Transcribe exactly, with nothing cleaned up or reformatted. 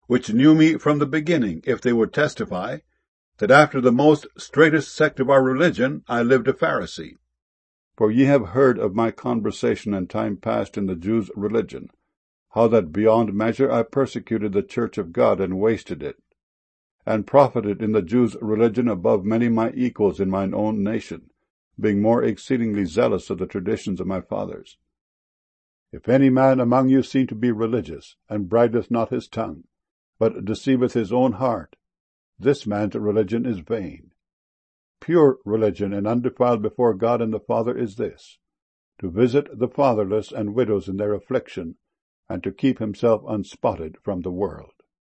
which knew me from the beginning, if they would testify, that after the most straitest sect of our religion I lived a Pharisee. For ye have heard of my conversation in time past in the Jews' religion, how that beyond measure I persecuted the church of God, and wasted it, and profited in the Jews' religion above many my equals in mine own nation, being more exceedingly zealous of the traditions of my fathers. If any man among you seem to be religious, and bridleth not his tongue, but deceiveth his own heart, this man's religion is vain. Pure religion and undefiled before God and the Father is this, to visit the fatherless and widows in their affliction, and to keep himself unspotted from the world.